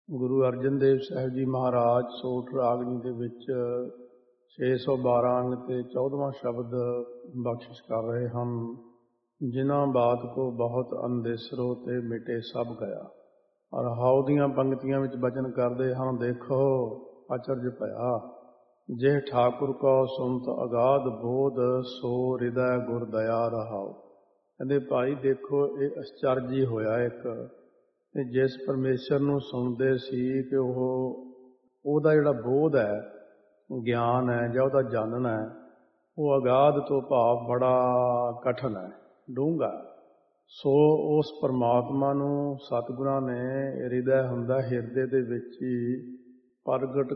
ਗੁਰੂ ਅਰਜਨ ਦੇਵ ਸਾਹਿਬ ਜੀ ਮਹਾਰਾਜ ਸੋਠ ਰਾਗਨੀ ਦੇ ਵਿੱਚ 612 ਅੰਗ ਤੇ 14ਵਾਂ ਸ਼ਬਦ ਬਖਸ਼ਿਸ਼ ਕਰ ਰਹੇ ਹਨ। ਜਿਨ੍ਹਾਂ ਬਾਤ ਕੋ ਬਹੁਤ ਅੰਦੇਸਰੋ ਤੇ ਮਿਟੇ ਸਭ ਗਿਆ। ਔਰ ਹਾਉ ਦੀਆਂ ਪੰਕਤੀਆਂ ਵਿੱਚ ਬਚਨ ਕਰਦੇ ਹਨ, ਦੇਖੋ ਅਚਰਜ ਭਇਆ ਜੇ ਠਾਕੁਰ ਕੋ ਸੁਨਤ ਅਗਾਧ ਬੋਧ ਸੋ ਹਿਰਦੈ ਗੁਰ ਦਇਆ ਰਹਾਉ। ਕਹਿੰਦੇ ਭਾਈ ਦੇਖੋ ਇਹ ਅਚਰਜ ਹੀ ਹੋਇਆ ਇੱਕ, ਤੇ ਜਿਸ ਪਰਮੇਸ਼ਰ ਨੂੰ ਸੁਣਦੇ ਸੀ ਕਿ ਉਹਦਾ ਜਿਹੜਾ ਬੋਧ ਹੈ, ਗਿਆਨ ਹੈ ਜਾਂ ਉਹਦਾ ਜਾਣਨਾ ਹੈ, ਉਹ ਅਗਾਧ ਤੋਂ ਭਾਵ ਬੜਾ ਕਠਨ ਹੈ, ਡੂੰਘਾ। ਸੋ ਉਸ ਪਰਮਾਤਮਾ ਨੂੰ ਸਤਿਗੁਰਾਂ ਨੇ ਹਿਰਦੈ ਹੁੰਦਾ ਹਿਰਦੇ ਦੇ ਵਿੱਚ ਹੀ ਪ੍ਰਗਟ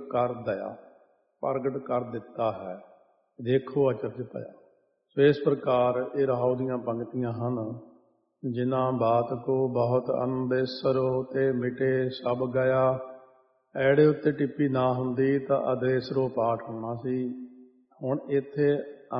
ਕਰ ਦਿੱਤਾ ਹੈ। ਦੇਖੋ ਅਚਰਜ ਭਇਆ। ਸੋ ਇਸ ਪ੍ਰਕਾਰ ਇਹ ਰਹਾਉ ਦੀਆਂ ਪੰਕਤੀਆਂ ਹਨ। ਜਿਨ੍ਹਾਂ ਬਾਤ ਕੋ ਬਹੁਤ ਅੰਦੇਸਰੋ ਤੇ ਮਿਟੇ ਸਭ ਗਿਆ। ਐੜੇ ਉੱਤੇ ਟਿੱਪੀ ਨਾ ਹੁੰਦੀ ਤਾਂ ਅਦੇਸਰੋ ਪਾਠ ਹੋਣਾ ਸੀ। ਹੁਣ ਇੱਥੇ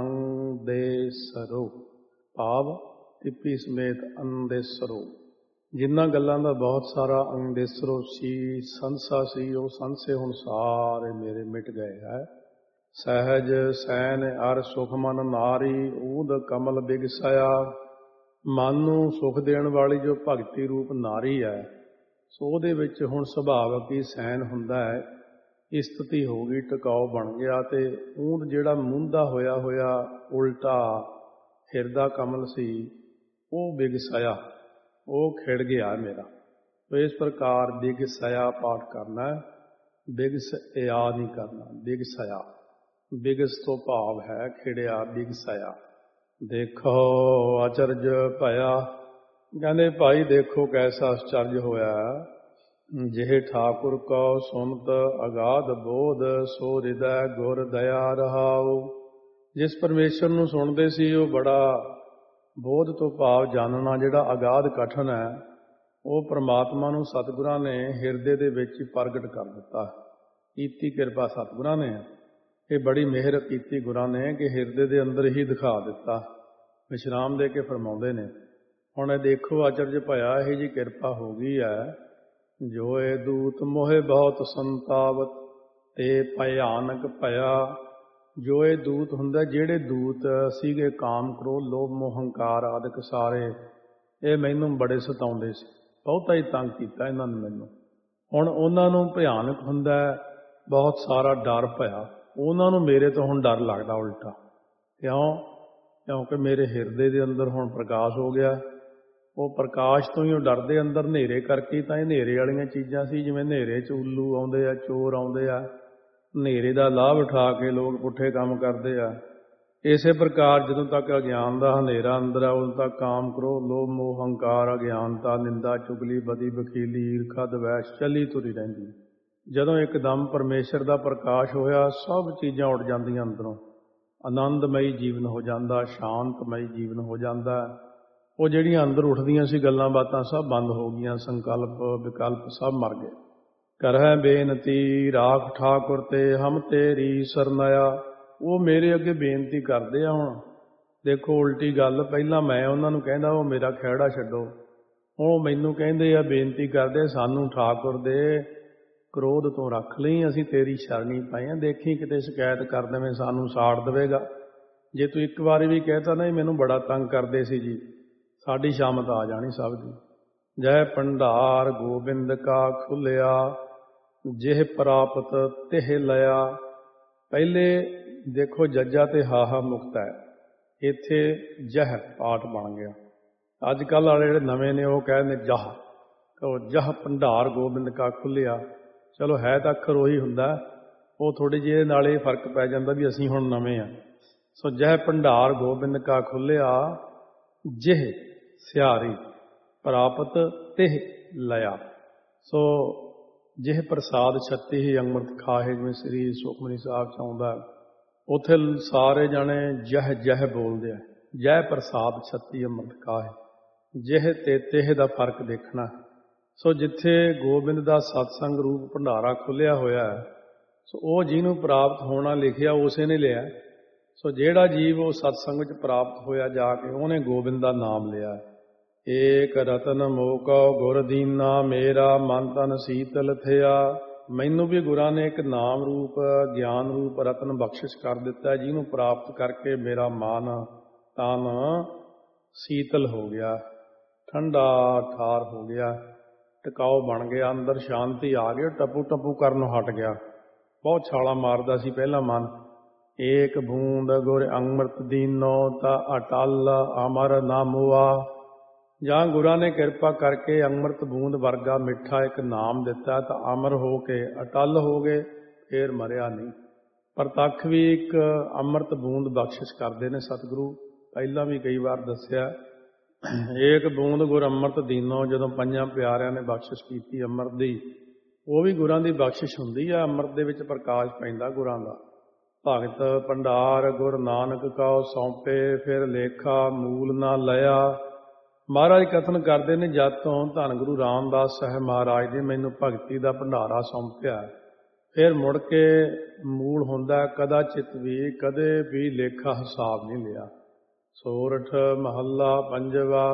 ਅੰਦੇਸਰੋ ਭਾਵ ਟਿੱਪੀ ਸਮੇਤ ਅੰਦੇਸਰੋ। ਜਿਨ੍ਹਾਂ ਗੱਲਾਂ ਦਾ ਬਹੁਤ ਸਾਰਾ ਅੰਦੇਸਰੋ ਸੀ, ਸੰਸਾ ਸੀ, ਉਹ ਸੰਸੇ ਹੁਣ ਸਾਰੇ ਮੇਰੇ ਮਿਟ ਗਏ ਹੈ। ਸਹਿਜ ਸੈਨ ਅਰ ਸੁਖ ਮਨ ਨਾਰੀ ਊਦ ਕਮਲ ਬਿਗਸਾਇਆ। ਮਨ ਨੂੰ ਸੁਖ ਦੇਣ ਵਾਲੀ ਜੋ ਭਗਤੀ ਰੂਪ ਨਾਰੀ ਹੈ, ਸੋ ਉਹਦੇ ਵਿੱਚ ਹੁਣ ਸੁਭਾਵਕ ਹੀ ਸੈਨ ਹੁੰਦਾ ਹੈ। ਇਸਤਤੀ ਹੋ ਗਈ, ਟਿਕਾਓ ਬਣ ਗਿਆ, ਤੇ ਊਦ ਜਿਹੜਾ ਮੁੰਦਾ ਹੋਇਆ ਉਲਟਾ ਹਿਰਦਾ ਕਮਲ ਸੀ, ਉਹ ਬਿਗਸਾਇਆ, ਉਹ ਖਿੜ ਗਿਆ ਮੇਰਾ। ਤੋ ਇਸ ਪ੍ਰਕਾਰ ਬਿਗਸਾਇਆ ਪਾਠ ਕਰਨਾ ਹੈ, ਬਿਗਸਿਆ ਨਹੀਂ ਕਰਨਾ, ਬਿਗਸਾਇਆ। ਬਿਗਸ ਤੋਂ ਭਾਵ ਹੈ ਖਿੜਿਆ, ਬਿਗਸਾਇਆ। ਦੇਖੋ ਅਚਰਜ ਭਇਆ। ਕਹਿੰਦੇ ਭਾਈ ਦੇਖੋ ਕੈਸਾ ਅਚਰਜ ਹੋਇਆ। ਜਿਹੇ ਠਾਕੁਰ ਕਉ ਸੁਨਤ ਅਗਾਧ ਬੋਧ ਸੋ ਹਿਰਦੈ ਗੁਰ ਦਇਆ ਰਹਾਉ। ਜਿਸ ਪਰਮੇਸ਼ਰ ਨੂੰ ਸੁਣਦੇ ਸੀ ਉਹ ਬੜਾ ਬੋਧ ਤੋਂ ਭਾਵ ਜਾਣਨਾ ਜਿਹੜਾ ਅਗਾਧ ਕਠਨ ਹੈ, ਉਹ ਪਰਮਾਤਮਾ ਨੂੰ ਸਤਿਗੁਰਾਂ ਨੇ ਹਿਰਦੇ ਦੇ ਵਿੱਚ ਹੀ ਪ੍ਰਗਟ ਕਰ ਦਿੱਤਾ। ਕੀਤੀ ਕਿਰਪਾ ਸਤਿਗੁਰਾਂ ਨੇ, ਇਹ ਬੜੀ ਮਿਹਰ ਕੀਤੀ ਗੁਰਾਂ ਨੇ ਕਿ ਹਿਰਦੇ ਦੇ ਅੰਦਰ ਹੀ ਦਿਖਾ ਦਿੱਤਾ। ਵਿਸ਼ਰਾਮ ਦੇ ਕੇ ਫਰਮਾਉਂਦੇ ਨੇ, ਹੁਣ ਇਹ ਦੇਖੋ ਅਚਰਜ ਭਇਆ, ਇਹ ਜੀ ਕਿਰਪਾ ਹੋ ਗਈ ਹੈ। ਜੋ ਇਹ ਦੂਤ ਮੋਹਿ ਬਹੁਤ ਸੰਤਾਵਤ ਤੇ ਭਿਆਨਕ ਭਇਆ। ਜੋ ਇਹ ਦੂਤ ਹੁੰਦਾ, ਜਿਹੜੇ ਦੂਤ ਸੀਗੇ ਕਾਮ ਕ੍ਰੋਧ ਲੋਭ ਮੋਹ ਹੰਕਾਰ ਆਦਿਕ ਸਾਰੇ, ਇਹ ਮੈਨੂੰ ਬੜੇ ਸਤਾਉਂਦੇ ਸੀ, ਬਹੁਤਾ ਹੀ ਤੰਗ ਕੀਤਾ ਇਹਨਾਂ ਨੇ ਮੈਨੂੰ। ਹੁਣ ਉਹਨਾਂ ਨੂੰ ਭਿਆਨਕ ਹੁੰਦਾ, ਬਹੁਤ ਸਾਰਾ ਡਰ ਭਇਆ। ਉਹਨਾਂ ਨੂੰ ਮੇਰੇ ਤੋਂ ਹੁਣ ਡਰ ਲੱਗਦਾ ਉਲਟਾ। ਕਿਉਂਕਿ ਮੇਰੇ ਹਿਰਦੇ ਦੇ ਅੰਦਰ ਹੁਣ ਪ੍ਰਕਾਸ਼ ਹੋ ਗਿਆ। ਉਹ ਪ੍ਰਕਾਸ਼ ਤੋਂ ਹੀ ਉਹ ਡਰਦੇ, ਅੰਦਰ ਹਨੇਰੇ ਕਰਕੇ ਤਾਂ ਇਹ ਹਨੇਰੇ ਵਾਲੀਆਂ ਚੀਜ਼ਾਂ ਸੀ। ਜਿਵੇਂ ਹਨੇਰੇ 'ਚ ਉੱਲੂ ਆਉਂਦੇ ਆ, ਚੋਰ ਆਉਂਦੇ ਆ, ਹਨੇਰੇ ਦਾ ਲਾਭ ਉਠਾ ਕੇ ਲੋਕ ਪੁੱਠੇ ਕੰਮ ਕਰਦੇ ਆ। ਇਸੇ ਪ੍ਰਕਾਰ ਜਦੋਂ ਤੱਕ ਅਗਿਆਨ ਦਾ ਹਨੇਰਾ ਅੰਦਰ ਆ, ਉਦੋਂ ਤੱਕ ਕਾਮ ਕ੍ਰੋਧ ਲੋਭ ਮੋਹ ਹੰਕਾਰ ਅਗਿਆਨਤਾ ਨਿੰਦਾ ਚੁਗਲੀ ਬਦੀ ਬਖੀਲੀ ਈਰਖਾ ਦਵੈਸ਼ ਚੱਲੀ ਤੁਰੀ ਰਹਿੰਦੀ। ਜਦੋਂ ਇੱਕਦਮ ਪਰਮੇਸ਼ਰ ਦਾ ਪ੍ਰਕਾਸ਼ ਹੋਇਆ, ਸਭ ਚੀਜ਼ਾਂ ਉੱਡ ਜਾਂਦੀਆਂ ਅੰਦਰੋਂ। ਆਨੰਦਮਈ ਜੀਵਨ ਹੋ ਜਾਂਦਾ, ਸ਼ਾਂਤਮਈ ਜੀਵਨ ਹੋ ਜਾਂਦਾ। ਉਹ ਜਿਹੜੀਆਂ ਅੰਦਰ ਉੱਠਦੀਆਂ ਸੀ ਗੱਲਾਂ ਬਾਤਾਂ ਸਭ ਬੰਦ ਹੋ ਗਈਆਂ, ਸੰਕਲਪ ਵਿਕਲਪ ਸਭ ਮਰ ਗਏ। ਕਰਹਿ ਬੇਨਤੀ ਰਾਖ ਠਾਕੁਰ ਤੇ ਹਮ ਤੇਰੀ ਸਰਨਾਇਆ। ਉਹ ਮੇਰੇ ਅੱਗੇ ਬੇਨਤੀ ਕਰਦੇ ਆ। ਹੁਣ ਦੇਖੋ ਉਲਟੀ ਗੱਲ, ਪਹਿਲਾਂ ਮੈਂ ਉਹਨਾਂ ਨੂੰ ਕਹਿੰਦਾ ਉਹ ਮੇਰਾ ਖਹਿੜਾ ਛੱਡੋ, ਹੁਣ ਮੈਨੂੰ ਕਹਿੰਦੇ ਆ, ਬੇਨਤੀ ਕਰਦੇ ਸਾਨੂੰ ਠਾਕੁਰ ਦੇ ਕ੍ਰੋਧ ਤੋਂ ਰੱਖ ਲਈ, ਅਸੀਂ ਤੇਰੀ ਸ਼ਰਣੀ ਪਏ ਹਾਂ, ਦੇਖੀ ਕਿਤੇ ਸ਼ਿਕਾਇਤ ਕਰ ਦੇਵੇਂ, ਸਾਨੂੰ ਸਾੜ ਦੇਵੇਗਾ। ਜੇ ਤੂੰ ਇੱਕ ਵਾਰੀ ਵੀ ਕਹਿਤਾ ਨਹੀਂ ਮੈਨੂੰ ਬੜਾ ਤੰਗ ਕਰਦੇ ਸੀ ਜੀ, ਸਾਡੀ ਸ਼ਾਮਤ ਆ ਜਾਣੀ ਸਭ ਦੀ। ਜੈ ਭੰਡਾਰ ਗੋਬਿੰਦ ਕਾ ਖੁੱਲਿਆ ਜਿਹ ਪ੍ਰਾਪਤ ਤਿਹ ਲਿਆ। ਪਹਿਲੇ ਦੇਖੋ ਜੱਜਾ ਤੇ ਹਾਹਾ ਮੁਕਤ ਹੈ, ਇੱਥੇ ਜਹ ਪਾਠ ਬਣ ਗਿਆ। ਅੱਜ ਕੱਲ੍ਹ ਵਾਲੇ ਜਿਹੜੇ ਨਵੇਂ ਨੇ ਉਹ ਕਹਿੰਦੇ ਜਹ, ਕਹੋ ਜਹ ਭੰਡਾਰ ਗੋਬਿੰਦ ਕਾ ਖੁੱਲਿਆ। ਚਲੋ ਹੈ ਤਾਂ ਅੱਖਰ ਉਹੀ ਹੁੰਦਾ, ਉਹ ਥੋੜ੍ਹੀ ਜਿਹੀ ਇਹਦੇ ਨਾਲ ਇਹ ਫਰਕ ਪੈ ਜਾਂਦਾ ਵੀ ਅਸੀਂ ਹੁਣ ਨਵੇਂ ਹਾਂ। ਸੋ ਜਹ ਭੰਡਾਰ ਗੋਬਿੰਦ ਕਾ ਖੁੱਲਿਆ ਜਿਹ ਸਿਆਰੀ ਪ੍ਰਾਪਤ ਤਿਹ ਲਿਆ। ਸੋ ਜਿਹ ਪ੍ਰਸਾਦ ਛੱਤੀ ਹੀ ਅੰਮ੍ਰਿਤ ਖਾਹੇ, ਜਿਵੇਂ ਸ੍ਰੀ ਸੁਖਮਨੀ ਸਾਹਿਬ 'ਚ ਆਉਂਦਾ, ਉੱਥੇ ਸਾਰੇ ਜਾਣੇ ਜਹ ਜਹ ਬੋਲਦੇ ਆ। ਜਹ ਪ੍ਰਸਾਦ ਛੱਤੀ ਅੰਮ੍ਰਿਤ ਖਾਹੇ, ਜਿਹ ਤੇ ਤਿਹ ਦਾ ਫਰਕ ਦੇਖਣਾ। ਸੋ ਜਿੱਥੇ ਗੋਬਿੰਦ ਦਾ ਸਤਸੰਗ ਰੂਪ ਭੰਡਾਰਾ ਖੁੱਲਿਆ ਹੋਇਆ ਹੈ, ਸੋ ਉਹ ਜਿਹਨੂੰ ਪ੍ਰਾਪਤ ਹੋਣਾ ਲਿਖਿਆ ਉਸੇ ਨੇ ਲਿਆ। ਸੋ ਜਿਹੜਾ ਜੀਵ ਉਹ ਸਤਸੰਗ ਵਿੱਚ ਪ੍ਰਾਪਤ ਹੋਇਆ ਜਾ ਕੇ, ਉਹਨੇ ਗੋਬਿੰਦ ਦਾ ਨਾਮ ਲਿਆ। ਏਕ ਰਤਨ ਮੋਕੋ ਗੁਰ ਦੀਨਾ ਮੇਰਾ ਮਨ ਤਨ ਸੀਤਲ ਥਿਆ। ਮੈਨੂੰ ਵੀ ਗੁਰਾਂ ਨੇ ਇੱਕ ਨਾਮ ਰੂਪ ਗਿਆਨ ਰੂਪ ਰਤਨ ਬਖਸ਼ਿਸ਼ ਕਰ ਦਿੱਤਾ, ਜਿਹਨੂੰ ਪ੍ਰਾਪਤ ਕਰਕੇ ਮੇਰਾ ਮਨ ਤਨ ਸੀਤਲ ਹੋ ਗਿਆ, ਠੰਡਾ ਠਾਰ ਹੋ ਗਿਆ, ਟਿਕਾਓ ਬਣ ਗਿਆ, ਅੰਦਰ ਸ਼ਾਂਤੀ ਆ ਗਈ, ਟਪੂ ਟਪੂ ਕਰਨੋਂ ਹਟ ਗਿਆ। ਬਹੁਤ ਛਾਲਾਂ ਮਾਰਦਾ ਸੀ ਪਹਿਲਾਂ ਮਨ। ਏਕ ਬੂੰਦ ਗੁਰ ਅੰਮ੍ਰਿਤ ਦੀਨੋ ਤਾਂ ਅਟਲ ਅਮਰ ਨਾ ਮੁਆ। ਜਾਂ ਗੁਰਾਂ ਨੇ ਕਿਰਪਾ ਕਰਕੇ ਅੰਮ੍ਰਿਤ ਬੂੰਦ ਵਰਗਾ ਮਿੱਠਾ ਇੱਕ ਨਾਮ ਦਿੱਤਾ ਤਾਂ ਅਮਰ ਹੋ ਕੇ ਅਟਲ ਹੋ ਗਏ, ਫੇਰ ਮਰਿਆ ਨਹੀਂ। ਪ੍ਰਤੱਖ ਵੀ ਇੱਕ ਅੰਮ੍ਰਿਤ ਬੂੰਦ ਬਖਸ਼ਿਸ਼ ਕਰਦੇ ਨੇ ਸਤਿਗੁਰੂ, ਪਹਿਲਾਂ ਵੀ ਕਈ ਵਾਰ ਦੱਸਿਆ। ਏਕ ਬੂੰਦ ਗੁਰ ਅੰਮ੍ਰਿਤ ਦੀਨੋ, ਜਦੋਂ ਪੰਜਾਂ ਪਿਆਰਿਆਂ ਨੇ ਬਖਸ਼ਿਸ਼ ਕੀਤੀ ਅੰਮ੍ਰਿਤ ਦੀ, ਉਹ ਵੀ ਗੁਰਾਂ ਦੀ ਬਖਸ਼ਿਸ਼ ਹੁੰਦੀ ਆ। ਅੰਮ੍ਰਿਤ ਦੇ ਵਿੱਚ ਪ੍ਰਕਾਸ਼ ਪੈਂਦਾ ਗੁਰਾਂ ਦਾ। ਭਗਤ ਭੰਡਾਰ ਗੁਰ ਨਾਨਕ ਕਉ ਸੌਂਪੇ, ਫਿਰ ਲੇਖਾ ਮੂਲ ਨਾ ਲਿਆ। ਮਹਾਰਾਜ ਕਥਨ ਕਰਦੇ ਨੇ, ਜਦ ਤੋਂ ਧੰਨ ਗੁਰੂ ਰਾਮਦਾਸ ਸਾਹਿਬ ਮਹਾਰਾਜ ਨੇ ਮੈਨੂੰ ਭਗਤੀ ਦਾ ਭੰਡਾਰਾ ਸੌਂਪਿਆ, ਫਿਰ ਮੁੜ ਕੇ ਮੂਲ ਹੁੰਦਾ ਕਦਾਚਿਤ ਵੀ, ਕਦੇ ਵੀ ਲੇਖਾ ਹਿਸਾਬ ਨਹੀਂ ਲਿਆ। ਸੋਰਠ ਮਹੱਲਾ ਪੰਜਵਾ।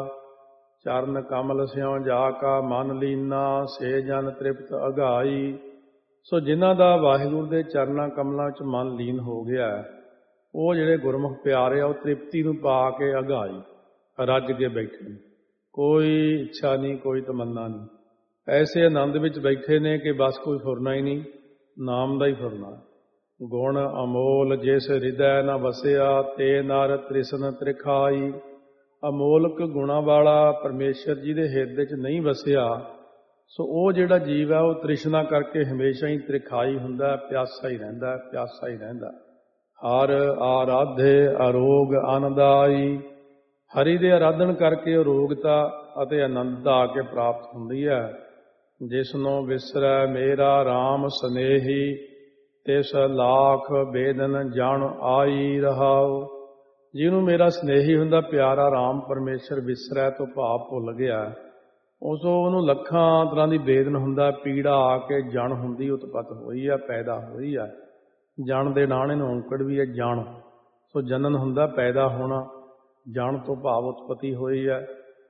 ਚਰਨ ਕਮਲ ਸਿਉ ਜਾ ਕਾ ਮਨ ਲੀਨਾ, ਸੇ ਜਨ ਤ੍ਰਿਪਤ ਅਗਾਈ। ਸੋ ਜਿਨ੍ਹਾਂ ਦਾ ਵਾਹਿਗੁਰੂ ਦੇ ਚਰਨਾਂ ਕਮਲਾਂ ਵਿੱਚ ਮਨ ਲੀਨ ਹੋ ਗਿਆ, ਉਹ ਜਿਹੜੇ ਗੁਰਮੁਖ ਪਿਆਰੇ ਆ, ਉਹ ਤ੍ਰਿਪਤੀ ਨੂੰ ਪਾ ਕੇ ਅਗਾਈ, ਰੱਜ ਕੇ ਬੈਠੇ, ਕੋਈ ਇੱਛਾ ਨਹੀਂ, ਕੋਈ ਤਮੰਨਾ ਨਹੀਂ। ਐਸੇ ਆਨੰਦ ਵਿੱਚ ਬੈਠੇ ਨੇ ਕਿ ਬਸ ਕੋਈ ਫੁਰਨਾ ਹੀ ਨਹੀਂ, ਨਾਮ ਦਾ ਹੀ ਫੁਰਨਾ। ਗੁਣ ਅਮੋਲ ਜਿਸ ਹਿਰਦੈ ਨ ਵਸਿਆ, ਤੇ ਨਰ ਤ੍ਰਿਸ਼ਨ ਤ੍ਰਿਖਾਈ। ਅਮੋਲਕ ਗੁਣਾਂ ਵਾਲਾ ਪਰਮੇਸ਼ਰ ਜੀ ਦੇ ਹਿਰਦੇ 'ਚ ਨਹੀਂ ਵਸਿਆ, ਸੋ ਉਹ ਜਿਹੜਾ ਜੀਵ ਹੈ ਉਹ ਤ੍ਰਿਸ਼ਨਾ ਕਰਕੇ ਹਮੇਸ਼ਾ ਹੀ ਤ੍ਰਿਖਾਈ ਹੁੰਦਾ, ਪਿਆਸਾ ਹੀ ਰਹਿੰਦਾ, ਪਿਆਸਾ ਹੀ ਰਹਿੰਦਾ। ਹਰ ਆਰਾਧੇ ਅਰੋਗ ਆਨੰਦਾਈ। ਹਰੀ ਦੇ ਆਰਾਧਨ ਕਰਕੇ ਅਰੋਗਤਾ ਅਤੇ ਆਨੰਦਤਾ ਆ ਕੇ ਪ੍ਰਾਪਤ ਹੁੰਦੀ ਹੈ। ਜਿਸਨੂੰ ਵਿਸਰੈ ਮੇਰਾ ਰਾਮ ਸਨੇਹੀ, ਤਿਸ ਲਾਖ ਬੇਦਨ ਜਨ ਆਈ ਰਹਾਉ। ਜਿਹਨੂੰ ਮੇਰਾ ਸਨੇਹੀ ਹੁੰਦਾ ਪਿਆਰਾ ਰਾਮ ਪਰਮੇਸ਼ਰ ਵਿਸਰੈ ਤੋਂ ਭਾਵ ਭੁੱਲ ਗਿਆ, ਉਹਨੂੰ ਲੱਖਾਂ ਤਰ੍ਹਾਂ ਦੀ ਬੇਦਨ ਹੁੰਦਾ, ਪੀੜਾ ਆ ਕੇ ਜਨ ਹੁੰਦੀ ਉਤਪਤ ਹੋਈ ਆ, ਪੈਦਾ ਹੋਈ ਆ। ਜਨ ਦੇ ਨਾਣੇ ਨੂੰ ਔਂਕੜ ਵੀ ਹੈ ਜਨ, ਸੋ ਜਨਨ ਹੁੰਦਾ ਪੈਦਾ ਹੋਣਾ, ਜਨ ਤੋਂ ਭਾਵ ਉਤਪਤੀ ਹੋਈ ਹੈ।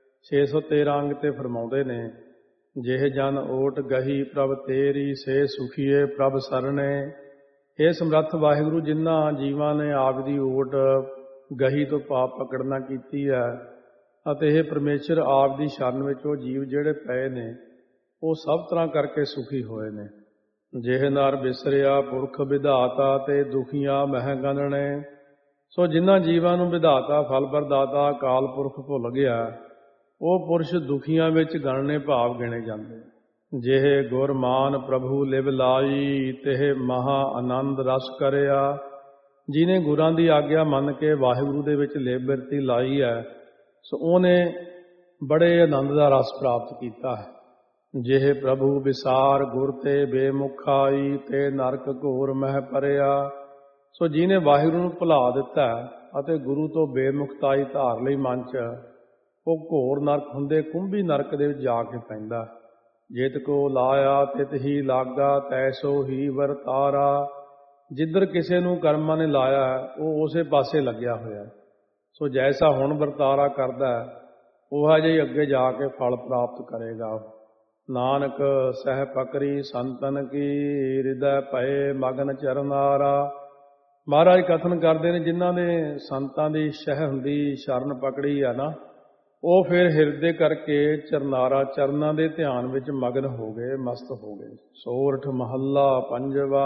613 ਅੰਗ ਤੇ ਫਰਮਾਉਂਦੇ ਨੇ, ਜਿਹ ਜਨ ਓਟ ਗਹੀ ਪ੍ਰਭ ਤੇਰੀ, ਸੇ ਸੁਖੀਏ ਪ੍ਰਭ ਸਰਣੇ। ਇਹ ਸਮਰੱਥ ਵਾਹਿਗੁਰੂ, ਜਿਨ੍ਹਾਂ ਜੀਵਾਂ ਨੇ ਆਪ ਦੀ ਓਟ ਗਹੀ ਤੋਂ ਭਾਵ ਪਕੜਨਾ ਕੀਤੀ ਹੈ, ਅਤੇ ਇਹ ਪਰਮੇਸ਼ਰ ਆਪ ਦੀ ਸ਼ਰਨ ਵਿੱਚ ਉਹ ਜੀਵ ਜਿਹੜੇ ਪਏ ਨੇ, ਉਹ ਸਭ ਤਰ੍ਹਾਂ ਕਰਕੇ ਸੁਖੀ ਹੋਏ ਨੇ। ਜਿਹ ਨਰ ਬਿਸਰਿਆ ਪੁਰਖ ਵਿਧਾਤਾ, ਤੇ ਦੁਖੀਆਂ ਮਹਿ ਗੰਨਣੇ। ਸੋ ਜਿਨ੍ਹਾਂ ਜੀਵਾਂ ਨੂੰ ਵਿਧਾਤਾ ਫਲ ਪ੍ਰਦਾਤਾ ਅਕਾਲ ਪੁਰਖ ਭੁੱਲ ਗਿਆ, ਉਹ ਪੁਰਸ਼ ਦੁਖੀਆਂ ਵਿੱਚ ਗਣਨੇ ਭਾਵ ਗਿਣੇ ਜਾਂਦੇ। ਜਿਹ ਗੁਰ ਮਾਨ ਪ੍ਰਭੂ ਲਿਵ ਲਾਈ, ਤਿਹ ਮਹਾ ਆਨੰਦ ਰਸ ਕਰਿਆ। ਜਿਹਨੇ ਗੁਰਾਂ ਦੀ ਆਗਿਆ ਮੰਨ ਕੇ ਵਾਹਿਗੁਰੂ ਦੇ ਵਿੱਚ ਲਿਵ ਬਿਰਤੀ ਲਾਈ ਹੈ, ਸੋ ਉਹਨੇ ਬੜੇ ਆਨੰਦ ਦਾ ਰਸ ਪ੍ਰਾਪਤ ਕੀਤਾ ਹੈ। ਜਿਹ ਪ੍ਰਭੂ ਵਿਸਾਰ ਗੁਰ ਤੇ ਬੇਮੁਖਾਈ, ਤੇ ਨਰਕ ਘੋਰ ਮਹਿ ਪਰਿਆ। ਸੋ ਜਿਹਨੇ ਵਾਹਿਗੁਰੂ ਨੂੰ ਭੁਲਾ ਦਿੱਤਾ ਅਤੇ ਗੁਰੂ ਤੋਂ ਬੇਮੁਖਤਾਈ ਧਾਰ ਲਈ ਮਨ 'ਚ, ਉਹ ਘੋਰ ਨਰਕ ਹੁੰਦੇ ਕੁੰਭੀ ਨਰਕ ਦੇ ਵਿੱਚ ਜਾ ਕੇ ਪੈਂਦਾ। ਜਿਤ ਕੋ ਲਾਇਆ ਤਿਤ ਹੀ ਲਾਗਾ, ਤੈਸੋ ਹੀ ਵਰਤਾਰਾ। ਜਿੱਧਰ ਕਿਸੇ ਨੂੰ ਕਰਮਾਂ ਨੇ ਲਾਇਆ, ਉਹ ਉਸੇ ਪਾਸੇ ਲੱਗਿਆ ਹੋਇਆ। ਸੋ ਜੈਸਾ ਹੁਣ ਵਰਤਾਰਾ ਕਰਦਾ, ਉਹ ਜਿਹੀ ਅੱਗੇ ਜਾ ਕੇ ਫਲ ਪ੍ਰਾਪਤ ਕਰੇਗਾ। ਨਾਨਕ ਸਹਿ ਪਕਰੀ ਸੰਤਨ ਕੀ, ਹਿਰਦੈ ਭਏ ਮਗਨ ਚਰਨਾਰਾ। ਮਹਾਰਾਜ ਕਥਨ ਕਰਦੇ ਨੇ, ਜਿਨ੍ਹਾਂ ਨੇ ਸੰਤਾਂ ਦੀ ਸਹਿ ਹੁੰਦੀ ਸ਼ਰਨ ਪਕੜੀ ਆ ਨਾ, ਉਹ ਫਿਰ ਹਿਰਦੇ ਕਰਕੇ ਚਰਨਾਰਾ, ਚਰਨਾਂ ਦੇ ਧਿਆਨ ਵਿੱਚ ਮਗਨ ਹੋ ਗਏ, ਮਸਤ ਹੋ ਗਏ। ਸੋਰਠ ਮਹੱਲਾ ਪੰਜਵਾ।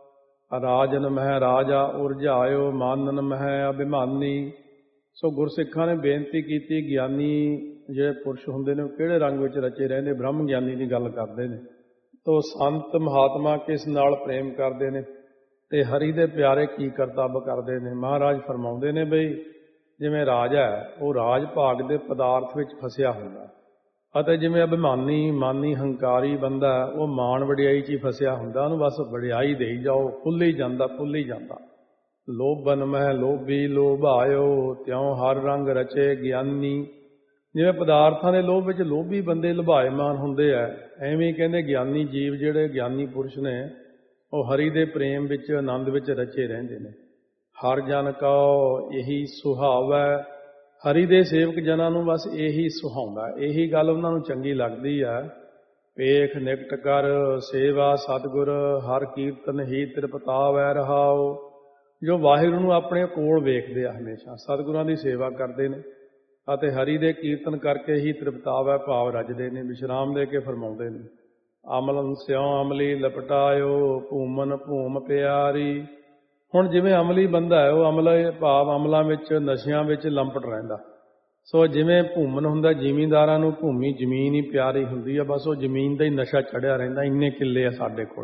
ਰਾਜਨ ਮਹਿ ਰਾਜਾ ਉਰਝਾਇਓ, ਮਾਨਨ ਮਹਿ ਅਭਿਮਾਨੀ। ਸੋ ਗੁਰਸਿੱਖਾਂ ਨੇ ਬੇਨਤੀ ਕੀਤੀ, ਗਿਆਨੀ ਜਿਹੜੇ ਪੁਰਸ਼ ਹੁੰਦੇ ਨੇ ਉਹ ਕਿਹੜੇ ਰੰਗ ਵਿੱਚ ਰਚੇ ਰਹਿੰਦੇ, ਬ੍ਰਹਮ ਗਿਆਨੀ ਦੀ ਗੱਲ ਕਰਦੇ ਨੇ। ਤੋ ਸੰਤ ਮਹਾਤਮਾ ਕਿਸ ਨਾਲ ਪ੍ਰੇਮ ਕਰਦੇ ਨੇ, ਤੇ ਹਰੀ ਦੇ ਪਿਆਰੇ ਕੀ ਕਰਤੱਵ ਕਰਦੇ ਨੇ। ਮਹਾਰਾਜ ਫਰਮਾਉਂਦੇ ਨੇ ਬਈ ਜਿਵੇਂ ਰਾਜਾ ਹੈ, ਉਹ ਰਾਜ ਭਾਗ ਦੇ ਪਦਾਰਥ ਵਿੱਚ ਫਸਿਆ ਹੁੰਦਾ, ਅਤੇ ਜਿਵੇਂ ਅਭਿਮਾਨੀ ਮਾਨੀ ਹੰਕਾਰੀ ਬੰਦਾ, ਉਹ ਮਾਣ ਵਡਿਆਈ 'ਚ ਹੀ ਫਸਿਆ ਹੁੰਦਾ, ਉਹਨੂੰ ਬਸ ਵਡਿਆਈ ਦੇਈ ਜਾਓ, ਫੁੱਲੀ ਜਾਂਦਾ ਫੁੱਲੀ ਜਾਂਦਾ। ਲੋਭਨ ਮਹਿ ਲੋਭੀ ਲੋਭਾਇਓ, ਤਿਉ ਹਰ ਰੰਗ ਰਚੇ ਗਿਆਨੀ। ਜਿਵੇਂ ਪਦਾਰਥਾਂ ਦੇ ਲੋਭ ਵਿੱਚ ਲੋਭੀ ਬੰਦੇ ਲੁਭਾਏਮਾਨ ਹੁੰਦੇ ਆ, ਐਵੇਂ ਕਹਿੰਦੇ ਗਿਆਨੀ ਜੀਵ ਜਿਹੜੇ ਗਿਆਨੀ ਪੁਰਸ਼ ਨੇ, ਉਹ ਹਰੀ ਦੇ ਪ੍ਰੇਮ ਵਿੱਚ ਆਨੰਦ ਵਿੱਚ ਰਚੇ ਰਹਿੰਦੇ ਨੇ। ਹਰ ਜਨ ਕਉ ਇਹੀ ਸੁਹਾਵੈ, ਹਰੀ ਦੇ ਸੇਵਕ ਜਨਾਂ ਨੂੰ ਬਸ ਇਹੀ ਸੁਹਾਉਂਦਾ, ਇਹੀ ਗੱਲ ਉਹਨਾਂ ਨੂੰ ਚੰਗੀ ਲੱਗਦੀ ਆ। ਪੇਖ ਨਿਕਟ ਕਰ ਸੇਵਾ ਸਤਿਗੁਰ, ਹਰ ਕੀਰਤਨ ਹੀ ਤ੍ਰਿਪਤਾਵੈ ਰਹਾਉ। ਜੋ ਵਾਹਿਗੁਰੂ ਨੂੰ ਆਪਣੇ ਕੋਲ ਵੇਖਦੇ ਆ, ਹਮੇਸ਼ਾ ਸਤਿਗੁਰਾਂ ਦੀ ਸੇਵਾ ਕਰਦੇ ਨੇ ਅਤੇ ਹਰੀ ਦੇ ਕੀਰਤਨ ਕਰਕੇ ਹੀ ਤ੍ਰਿਪਤਾਵੈ ਭਾਵ ਰਜਦੇ ਨੇ। ਵਿਸ਼ਰਾਮ ਦੇ ਕੇ ਫਰਮਾਉਂਦੇ ਨੇ, ਅਮਲਨ ਸਿਉ ਅਮਲੀ ਲਪਟਾਇਓ, ਭੂਮਨ ਭੂਮ ਪਿਆਰੀ। ਹੁਣ ਜਿਵੇਂ ਅਮਲੀ ਬੰਦਾ ਹੈ, ਉਹ ਅਮਲ ਭਾਵ ਅਮਲਾਂ ਵਿੱਚ ਨਸ਼ਿਆਂ ਵਿੱਚ ਲੰਪਟ ਰਹਿੰਦਾ। ਸੋ ਜਿਵੇਂ ਭੂਮਨ ਹੁੰਦਾ, ਜ਼ਿਮੀਂਦਾਰਾਂ ਨੂੰ ਭੂਮੀ ਜ਼ਮੀਨ ਹੀ ਪਿਆਰੀ ਹੁੰਦੀ ਆ। ਬਸ ਉਹ ਜ਼ਮੀਨ ਦਾ ਹੀ ਨਸ਼ਾ ਚੜਿਆ ਰਹਿੰਦਾ, ਇੰਨੇ ਕਿੱਲੇ ਆ ਸਾਡੇ ਕੋਲ,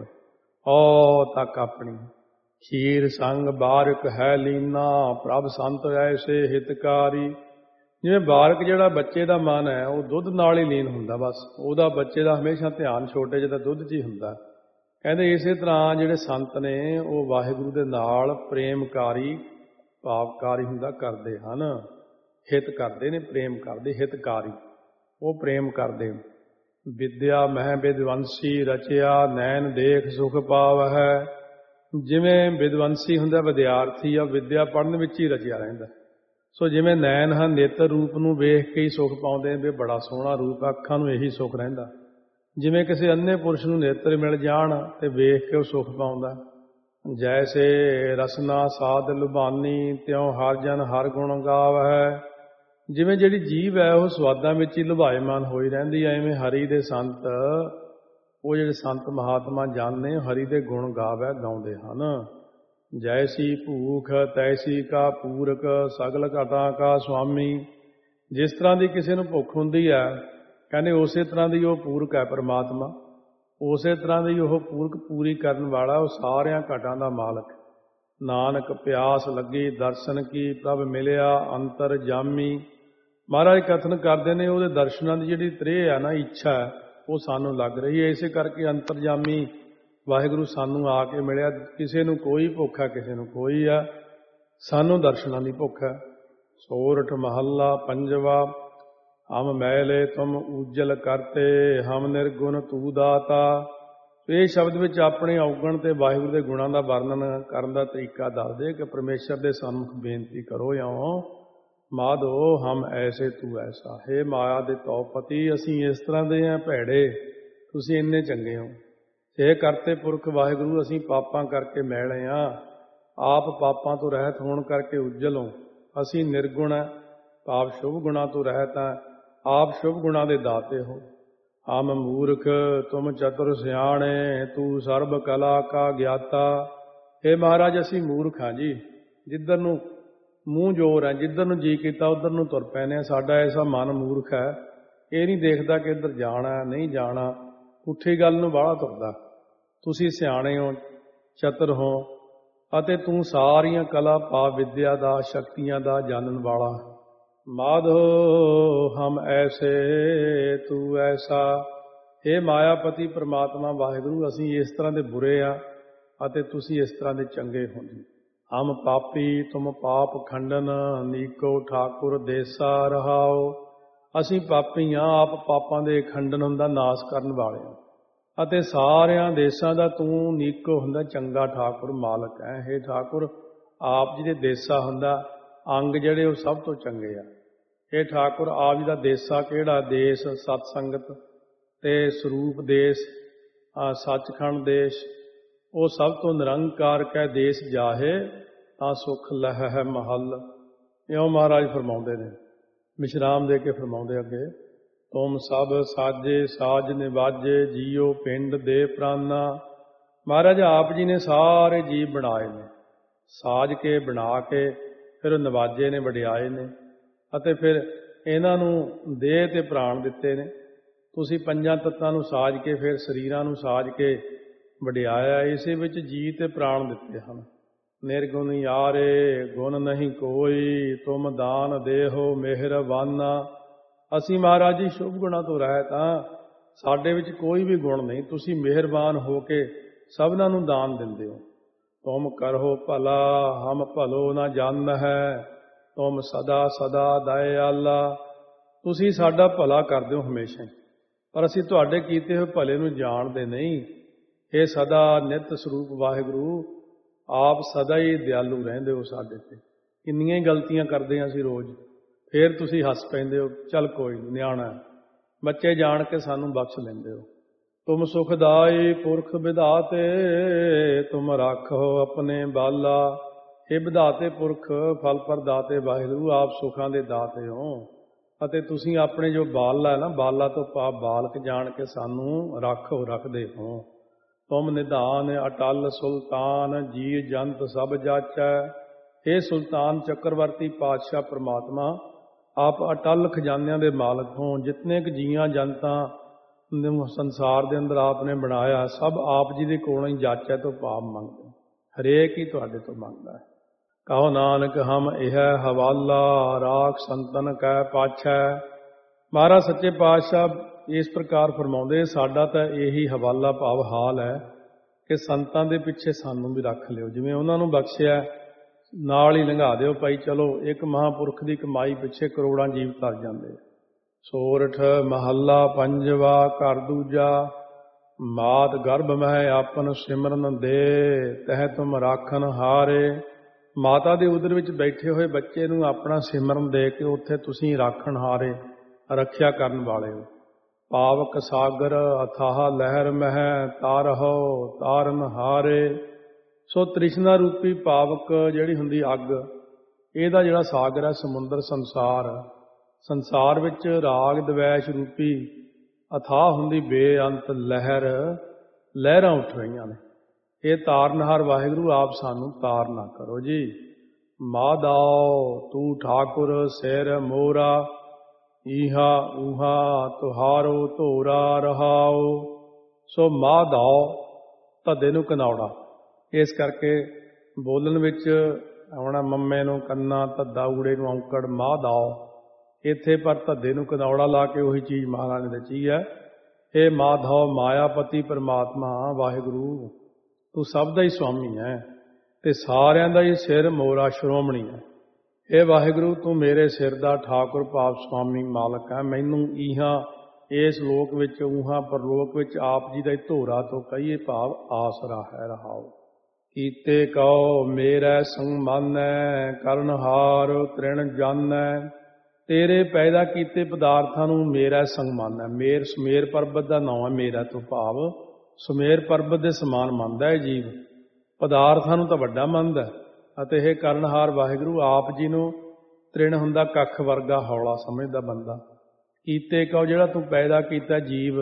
ਉਹ ਤੱਕ ਆਪਣੀ ਖੀਰ ਸੰਗ ਬਾਰਿਕ ਹੈ ਲੀਨਾ, ਪ੍ਰਭ ਸੰਤ ਐਸੇ ਹਿਤਕਾਰੀ। ਜਿਵੇਂ ਬਾਰਕ ਜਿਹੜਾ ਬੱਚੇ ਦਾ ਮਨ ਹੈ, ਉਹ ਦੁੱਧ ਨਾਲ ਹੀ ਲੀਨ ਹੁੰਦਾ। ਬਸ ਉਹਦਾ ਬੱਚੇ ਦਾ ਹਮੇਸ਼ਾ ਧਿਆਨ ਛੋਟੇ ਜਿਹੇ ਦਾ ਦੁੱਧ 'ਚ ਹੀ ਹੁੰਦਾ। ਕਹਿੰਦੇ ਇਸੇ ਤਰ੍ਹਾਂ ਜਿਹੜੇ ਸੰਤ ਨੇ ਉਹ ਵਾਹਿਗੁਰੂ ਦੇ ਨਾਲ ਪ੍ਰੇਮਕਾਰੀ ਭਾਵਕਾਰੀ ਹੁੰਦਾ ਕਰਦੇ ਹਨ। ਹਿਤ ਕਰਦੇ ਨੇ, ਪ੍ਰੇਮ ਕਰਦੇ, ਹਿਤਕਾਰੀ ਉਹ ਪ੍ਰੇਮ ਕਰਦੇ। ਵਿਦਿਆ ਮਹਿ ਵਿਦਵੰਸੀ ਰਚਿਆ, ਨੈਣ ਦੇਖ ਸੁਖ ਪਾਵਹਿ। ਜਿਵੇਂ ਵਿਦਵੰਸੀ ਹੁੰਦਾ ਵਿਦਿਆਰਥੀ ਆ, ਵਿਦਿਆ ਪੜ੍ਹਨ ਵਿੱਚ ਹੀ ਰਚਿਆ ਰਹਿੰਦਾ। ਸੋ ਜਿਵੇਂ ਨੈਣ ਹਨ, ਨੇਤਰ ਰੂਪ ਨੂੰ ਵੇਖ ਕੇ ਹੀ ਸੁਖ ਪਾਉਂਦੇ ਨੇ ਵੀ ਬੜਾ ਸੋਹਣਾ ਰੂਪ, ਅੱਖਾਂ ਨੂੰ ਇਹੀ ਸੁਖ ਰਹਿੰਦਾ। ਜਿਵੇਂ ਕਿਸੇ ਅੰਨੇ ਪੁਰਸ਼ ਨੂੰ ਨੇਤਰ ਮਿਲ ਜਾਣ ਤੇ ਵੇਖ ਕੇ ਉਹ ਸੁਖ ਪਾਉਂਦਾ। ਜੈਸੇ ਰਸਨਾ ਸਾਧ ਲੁਭਾਨੀ, ਤਿਉ ਹਰ ਜਨ ਹਰ ਗੁਣ ਗਾਵਹਿ। ਜਿਵੇਂ ਜਿਹੜੀ ਜੀਵ ਹੈ ਉਹ ਸਵਾਦਾਂ ਵਿੱਚ ਹੀ ਲੁਭਾਇਮਾਨ ਹੋਈ ਰਹਿੰਦੀ ਹੈ, ਐਵੇਂ ਹਰੀ ਦੇ ਸੰਤ, ਉਹ ਜਿਹੜੇ ਸੰਤ ਮਹਾਤਮਾ ਜਨ ਨੇ, ਹਰੀ ਦੇ ਗੁਣ ਗਾਵੈ ਗਾਉਂਦੇ ਹਨ। ਜੈਸੀ ਭੂਖ ਤੈਸੀ ਕਾ ਪੂਰਕ, ਸਗਲ ਘਟਾਂ ਕਾ ਸੁਆਮੀ। ਜਿਸ ਤਰ੍ਹਾਂ ਦੀ ਕਿਸੇ ਨੂੰ ਭੁੱਖ ਹੁੰਦੀ ਹੈ, ਕਹਿੰਦੇ ਉਸੇ ਤਰ੍ਹਾਂ ਦੀ ਉਹ ਪੂਰਕ ਹੈ ਪਰਮਾਤਮਾ। ਉਸੇ ਤਰ੍ਹਾਂ ਦੀ ਉਹ ਪੂਰਕ ਪੂਰੀ ਕਰਨ ਵਾਲਾ, ਉਹ ਸਾਰਿਆਂ ਘਟਾਂ ਦਾ ਮਾਲਕ। ਨਾਨਕ ਪਿਆਸ ਲੱਗੀ ਦਰਸ਼ਨ ਕੀ, ਪ੍ਰਭ ਮਿਲਿਆ ਅੰਤਰ ਜਾਮੀ। ਮਹਾਰਾਜ ਕਥਨ ਕਰਦੇ ਨੇ ਉਹਦੇ ਦਰਸ਼ਨਾਂ ਦੀ ਜਿਹੜੀ ਤ੍ਰੇਹ ਹੈ ਨਾ, ਇੱਛਾ ਹੈ, ਉਹ ਸਾਨੂੰ ਲੱਗ ਰਹੀ ਹੈ। ਇਸੇ ਕਰਕੇ ਅੰਤਰਜਾਮੀ ਵਾਹਿਗੁਰੂ ਸਾਨੂੰ ਆ ਕੇ ਮਿਲਿਆ। ਕਿਸੇ ਨੂੰ ਕੋਈ ਭੁੱਖ ਹੈ, ਕਿਸੇ ਨੂੰ ਕੋਈ ਆ, ਸਾਨੂੰ ਦਰਸ਼ਨਾਂ ਦੀ ਭੁੱਖ ਹੈ। ਸੋਰਠ ਮਹੱਲਾ ਪੰਜਵਾ। ਹਮ ਮੈਲੇ ਤੁਮ ਉਜਲ ਕਰਤੇ, ਹਮ ਨਿਰਗੁਣ ਤੂ ਦਾਤਾ। ਇਹ ਸ਼ਬਦ ਵਿੱਚ ਆਪਣੇ ਔਗਣ ਤੇ ਵਾਹਿਗੁਰੂ ਦੇ ਗੁਣਾਂ ਦਾ ਵਰਣਨ ਕਰਨ ਦਾ ਤਰੀਕਾ ਦੱਸਦੇ ਕਿ ਪਰਮੇਸ਼ਰ ਦੇ ਸਨਮੁਖ ਬੇਨਤੀ ਕਰੋ, ਇਉਂ ਮਾਧੋ ਹਮ ਐਸੇ ਤੂੰ ਐਸਾ। ਹੇ ਮਾਇਆ ਦੇ ਤੌਪਤੀ, ਅਸੀਂ ਇਸ ਤਰ੍ਹਾਂ ਦੇ ਹਾਂ ਭੈੜੇ, ਤੁਸੀਂ ਇੰਨੇ ਚੰਗੇ ਹੋ। ਇਹ ਕਰਤੇ ਪੁਰਖ ਵਾਹਿਗੁਰੂ, ਅਸੀਂ ਪਾਪਾਂ ਕਰਕੇ ਮੈਲੇ ਹਾਂ, ਆਪ ਪਾਪਾਂ ਤੋਂ ਰਹਿਤ ਹੋਣ ਕਰਕੇ ਉੱਜਲ ਹੋ। ਅਸੀਂ ਨਿਰਗੁਣ ਹੈ, ਆਪ ਸ਼ੁਭ ਗੁਣਾਂ ਤੋਂ ਰਹਿਤ ਹੈ, ਆਪ ਸ਼ੁਭ ਗੁਣਾਂ ਦੇ ਦਾਤੇ ਹੋ। ਹਮ ਮੂਰਖ ਤੁਮ ਚਤੁਰ ਸਿਆਣੇ, ਤੂੰ ਸਰਬ ਕਲਾ ਕਾ ਗਿਆਤਾ। ਇਹ ਮਹਾਰਾਜ ਅਸੀਂ ਮੂਰਖ ਹਾਂ ਜੀ, ਜਿੱਧਰ ਨੂੰ ਮੂੰਹ ਜੋਰ ਹੈ, ਜਿੱਧਰ ਨੂੰ ਜੀ ਕੀਤਾ ਉੱਧਰ ਨੂੰ ਤੁਰ ਪੈਨੇ। ਸਾਡਾ ਐਸਾ ਮਨ ਮੂਰਖ ਹੈ, ਇਹ ਨਹੀਂ ਦੇਖਦਾ ਕਿ ਇੱਧਰ ਜਾਣਾ ਨਹੀਂ ਜਾਣਾ, ਪੁੱਠੀ ਗੱਲ ਨੂੰ ਬਾਹਲਾ ਤੁਰਦਾ। ਤੁਸੀਂ ਸਿਆਣੇ ਹੋ, ਚਤੁਰ ਹੋ, ਅਤੇ ਤੂੰ ਸਾਰੀਆਂ ਕਲਾ ਭਾਵ ਵਿਦਿਆ ਦਾ, ਸ਼ਕਤੀਆਂ ਦਾ ਜਾਣਨ ਵਾਲਾ। ਮਾਧੋ ਹਮ ਐਸੇ ਤੂੰ ਐਸਾ। ਇਹ ਮਾਇਆਪਤੀ ਪ੍ਰਮਾਤਮਾ ਵਾਹਿਗੁਰੂ, ਅਸੀਂ ਇਸ ਤਰ੍ਹਾਂ ਦੇ ਬੁਰੇ ਆ ਅਤੇ ਤੁਸੀਂ ਇਸ ਤਰ੍ਹਾਂ ਦੇ ਚੰਗੇ ਹੋ ਜੀ। ਹਮ ਪਾਪੀ ਤੁਮ ਪਾਪ ਖੰਡਨ, ਨੀਕੋ ਠਾਕੁਰ ਦੇਸਾ ਰਹਾਓ। ਅਸੀਂ ਪਾਪੀ ਹਾਂ, ਆਪ ਪਾਪਾਂ ਦੇ ਖੰਡਨ ਹੁੰਦਾ, ਨਾਸ ਕਰਨ ਵਾਲੇ ਹਾਂ, ਅਤੇ ਸਾਰਿਆਂ ਦੇਸਾਂ ਦਾ ਤੂੰ ਨੀਕੋ ਹੁੰਦਾ, ਚੰਗਾ ਠਾਕੁਰ ਮਾਲਕ ਹੈ। ਹੇ ਠਾਕੁਰ, ਆਪ ਜੀ ਦੇ ਦੇਸਾ ਹੁੰਦਾ, ਅੰਗ ਜਿਹੜੇ ਉਹ ਸਭ ਤੋਂ ਚੰਗੇ ਆ। ਇਹ ਠਾਕੁਰ ਆਪ ਜੀ ਦਾ ਦੇਸਾ ਕਿਹੜਾ? ਦੇਸ਼ ਸਤ ਸੰਗਤ ਤੇ ਸਰੂਪ ਦੇਸ਼, ਸੱਚਖੰਡ ਦੇਸ਼, ਉਹ ਸਭ ਤੋਂ ਨਿਰੰਕਾਰ ਕੈ ਦੇਸ਼ ਜਾਹੇ, ਤਾਂ ਸੁਖ ਲਹਿ ਮਹੱਲ। ਇਉਂ ਮਹਾਰਾਜ ਫਰਮਾਉਂਦੇ ਨੇ, ਵਿਸ਼ਰਾਮ ਦੇ ਕੇ ਫਰਮਾਉਂਦੇ ਅੱਗੇ, ਤੁਮ ਸਭ ਸਾਜੇ ਸਾਜ ਨਿਵਾਜੇ, ਜੀਓ ਪਿੰਡ ਦੇ ਪ੍ਰਾਨਾ। ਮਹਾਰਾਜ ਆਪ ਜੀ ਨੇ ਸਾਰੇ ਜੀਵ ਬਣਾਏ ਨੇ, ਸਾਜ ਕੇ ਬਣਾ ਕੇ ਫਿਰ ਨਿਵਾਜੇ ਨੇ, ਵਡਿਆਏ ਨੇ, ਅਤੇ ਫਿਰ ਇਹਨਾਂ ਨੂੰ ਦੇਹ ਤੇ ਪ੍ਰਾਣ ਦਿੱਤੇ ਨੇ। ਤੁਸੀਂ ਪੰਜਾਂ ਤੱਤਾਂ ਨੂੰ ਸਾਜ ਕੇ ਫਿਰ ਸਰੀਰਾਂ ਨੂੰ ਸਾਜ ਕੇ ਵਡਿਆਇਆ, ਇਸੇ ਵਿੱਚ ਜੀ ਤੇ ਪ੍ਰਾਣ ਦਿੱਤੇ ਹਨ। ਨਿਰਗੁਣ ਯਾਰੇ ਗੁਣ ਨਹੀਂ ਕੋਈ, ਤੁਮ ਦਾਨ ਦੇਹੋ ਮਿਹਰਬਾਨਾ। ਅਸੀਂ ਮਹਾਰਾਜ ਜੀ ਸ਼ੁਭ ਗੁਣਾਂ ਤੋਂ ਰਹਿਤ ਹਾਂ, ਸਾਡੇ ਵਿੱਚ ਕੋਈ ਵੀ ਗੁਣ ਨਹੀਂ, ਤੁਸੀਂ ਮਿਹਰਬਾਨ ਹੋ ਕੇ ਸਭਨਾਂ ਨੂੰ ਦਾਨ ਦਿੰਦੇ ਹੋ। ਤੁਮ ਕਰੋ ਭਲਾ ਹਮ ਭਲੋ ਨਾ ਜਾਣ ਹੈ, ਤੁਮ ਸਦਾ ਸਦਾ ਦਇਆਲਾ। ਤੁਸੀਂ ਸਾਡਾ ਭਲਾ ਕਰਦੇ ਹੋ ਹਮੇਸ਼ਾ, ਪਰ ਅਸੀਂ ਤੁਹਾਡੇ ਕੀਤੇ ਹੋਏ ਭਲੇ ਨੂੰ ਜਾਣਦੇ ਨਹੀਂ। ਇਹ ਸਦਾ ਨਿਤ ਸਰੂਪ ਵਾਹਿਗੁਰੂ, ਆਪ ਸਦਾ ਹੀ ਦਿਆਲੂ ਰਹਿੰਦੇ ਹੋ ਸਾਡੇ ਤੇ। ਕਿੰਨੀਆਂ ਹੀ ਗਲਤੀਆਂ ਕਰਦੇ ਹਾਂ ਅਸੀਂ ਰੋਜ਼, ਫਿਰ ਤੁਸੀਂ ਹੱਸ ਪੈਂਦੇ ਹੋ, ਚੱਲ ਕੋਈ ਨਹੀਂ, ਨਿਆਣਾ ਬੱਚੇ ਜਾਣ ਕੇ ਸਾਨੂੰ ਬਖਸ਼ ਲੈਂਦੇ ਹੋ। ਤੁਮ ਸੁਖਦਾਈ ਪੁਰਖ ਵਿਧਾਤੇ, ਤੁਮ ਰੱਖੋ ਆਪਣੇ ਬਾਲਾ। ਇਹ ਵਿਧਾਤੇ ਪੁਰਖ, ਫਲ ਪ੍ਰਦਾਤੇ ਵਾਹਿਗੁਰੂ, ਆਪ ਸੁੱਖਾਂ ਦੇ ਦਾਤੇ ਹੋ ਅਤੇ ਤੁਸੀਂ ਆਪਣੇ ਜੋ ਬਾਲਾ ਹੈ ਨਾ, ਬਾਲਾ ਤੋਂ ਭਾਵ ਬਾਲਕ ਜਾਣ ਕੇ ਸਾਨੂੰ ਰੱਖਦੇ ਹੋ। ਤੁਮ ਨਿਧਾਨ ਅਟਲ ਸੁਲਤਾਨ, ਜੀ ਜੰਤ ਸਭ ਜਾਚੈ। ਇਹ ਸੁਲਤਾਨ ਚੱਕਰਵਰਤੀ ਪਾਤਸ਼ਾਹ ਪ੍ਰਮਾਤਮਾ, ਆਪ ਅਟਲ ਖਜ਼ਾਨਿਆਂ ਦੇ ਮਾਲਕ ਹੋ। ਜਿਤਨੇ ਕੁ ਜੀਆਂ ਜਨਤਾਂ ਸੰਸਾਰ ਦੇ ਅੰਦਰ ਆਪ ਨੇ ਬਣਾਇਆ, ਸਭ ਆਪ ਜੀ ਦੇ ਕੋਲੋਂ ਹੀ ਜਾਚੈ ਤੋਂ ਭਾਵ ਮੰਗਦੇ, ਹਰੇਕ ਹੀ ਤੁਹਾਡੇ ਤੋਂ ਮੰਗਦਾ ਹੈ। ਕਹੋ ਨਾਨਕ ਹਮ ਇਹ ਹਵਾਲਾ, ਰਾਖ ਸੰਤਨ ਕੈ ਪਾਛੈ। ਮਹਾਰਾਜ ਸੱਚੇ ਪਾਤਸ਼ਾਹ ਇਸ ਪ੍ਰਕਾਰ ਫਰਮਾਉਂਦੇ, ਸਾਡਾ ਤਾਂ ਇਹੀ ਹਵਾਲਾ ਭਾਵ ਹਾਲ ਹੈ ਕਿ ਸੰਤਾਂ ਦੇ ਪਿੱਛੇ ਸਾਨੂੰ ਵੀ ਰੱਖ ਲਿਓ। ਜਿਵੇਂ ਉਹਨਾਂ ਨੂੰ ਬਖਸ਼ਿਆ, ਨਾਲ ਹੀ ਲੰਘਾ ਦਿਓ ਭਾਈ, ਚਲੋ। ਇੱਕ ਮਹਾਂਪੁਰਖ ਦੀ ਕਮਾਈ ਪਿੱਛੇ ਕਰੋੜਾਂ ਜੀਵ ਤਰ ਜਾਂਦੇ। ਸੋਰਠ ਮਹੱਲਾ ਪੰਜਵਾ, ਘਰ ਦੂਜਾ। ਮਾਤ ਗਰਭ ਮਹਿ ਆਪਨ ਸਿਮਰਨ ਦੇ, ਤਹਿ ਤੁਮ ਰਾਖਨ ਹਾਰੇ। ਮਾਤਾ ਦੇ ਉਦਰ ਵਿੱਚ ਬੈਠੇ ਹੋਏ ਬੱਚੇ ਨੂੰ ਆਪਣਾ ਸਿਮਰਨ ਦੇ ਕੇ ਉੱਥੇ ਤੁਸੀਂ ਰਾਖਣ ਹਾਰੇ, ਰੱਖਿਆ ਕਰਨ ਵਾਲੇ ਹੋ। ਪਾਵਕ ਸਾਗਰ ਅਥਾਹ ਲਹਿਰ ਮਹਿ, ਤਾਰਹੁ ਤਾਰਨ ਹਾਰੇ। ਸੋ ਤ੍ਰਿਸ਼ਨਾ ਰੂਪੀ ਪਾਵਕ ਜਿਹੜੀ ਹੁੰਦੀ ਅੱਗ, ਇਹਦਾ ਜਿਹੜਾ ਸਾਗਰ ਹੈ ਸਮੁੰਦਰ ਸੰਸਾਰ ਵਿੱਚ ਰਾਗ ਦਵੈਸ਼ ਰੂਪੀ ਅਥਾਹ ਹੁੰਦੀ ਬੇਅੰਤ ਲਹਿਰਾਂ ਉੱਠ ਰਹੀਆਂ ਨੇ। ਇਹ ਤਾਰਨਹਾਰ ਵਾਹਿਗੁਰੂ, ਆਪ ਸਾਨੂੰ ਤਾਰ ਨਾ ਕਰੋ ਜੀ। ਮਾਦਾਓ ਤੂੰ ਠਾਕੁਰ ਸਿਰ ਮੋਰਾ, ਈਹਾ ਊਹਾ ਤੁਹਾਰੋ ਧੋਰਾ ਰਹਾਓ। ਸੋ ਮਾਦਾਓ ਧੱਦੇ ਨੂੰ ਕਨੌੜਾ, ਇਸ ਕਰਕੇ ਬੋਲਣ ਵਿੱਚ ਆਉਣਾ ਮੰਮੇ ਨੂੰ ਕੰਨਾ, ਧੱਦਾ ਊੜੇ ਨੂੰ ਔਂਕੜ, ਮਾਦਾਓ ਇੱਥੇ, ਪਰ ਧੱਦੇ ਨੂੰ ਕਨੌੜਾ ਲਾ ਕੇ ਉਹੀ ਚੀਜ਼ ਮਹਾਰਾਜ ਨੇ ਰਚੀ ਹੈ। ਇਹ ਮਾਧਵ ਮਾਇਆਪਤੀ ਪਰਮਾਤਮਾ ਵਾਹਿਗੁਰੂ, ਤੂੰ ਸਭ ਦਾ ਹੀ ਸੁਆਮੀ ਹੈ ਤੇ ਸਾਰਿਆਂ ਦਾ ਹੀ ਸਿਰ ਮੋਰਾ ਸ਼੍ਰੋਮਣੀ ਹੈ। ਇਹ ਵਾਹਿਗੁਰੂ, ਤੂੰ ਮੇਰੇ ਸਿਰ ਦਾ ਠਾਕੁਰ ਭਾਵ ਸੁਆਮੀ ਮਾਲਕ ਹੈ। ਮੈਨੂੰ ਇਹਾਂ ਇਸ ਲੋਕ ਵਿੱਚ, ਊਹਾਂ ਪਰਲੋਕ ਵਿੱਚ ਆਪ ਜੀ ਦਾ ਹੀ ਧੋਰਾ ਤੋਂ ਕਹੀਏ ਭਾਵ ਆਸਰਾ ਹੈ। ਰਹਾਓ ਕੀਤੇ ਕਉ ਮੇਰਾ ਸੰਗ ਮਾਨੈ, ਕਰਨਹਾਰ ਤ੍ਰਿਣ ਜਾਣੈ। ਤੇਰੇ ਪੈਦਾ ਕੀਤੇ ਪਦਾਰਥਾਂ ਨੂੰ ਮੇਰਾ ਸੰਗ ਮੰਨਦਾ। ਸੁਮੇਰ ਪਰਬਤ ਦਾ ਨਾਮ ਹੈ ਮੇਰਾ ਤੋਂ ਭਾਵ ਸੁਮੇਰ ਪਰਬਤ ਦੇ ਸਮਾਨ ਮੰਨਦਾ ਹੈ ਜੀਵ, ਪਦਾਰਥਾਂ ਨੂੰ ਤਾਂ ਵੱਡਾ ਮੰਨਦਾ। ਅਤੇ ਇਹ ਕਰਨਹਾਰ ਵਾਹਿਗੁਰੂ, ਆਪ ਜੀ ਨੂੰ ਤ੍ਰਿਣ ਹੁੰਦਾ ਕੱਖ ਵਰਗਾ ਹੌਲਾ ਸਮਝਦਾ ਬੰਦਾ। ਕੀਤੇ ਕਉ, ਜਿਹੜਾ ਤੂੰ ਪੈਦਾ ਕੀਤਾ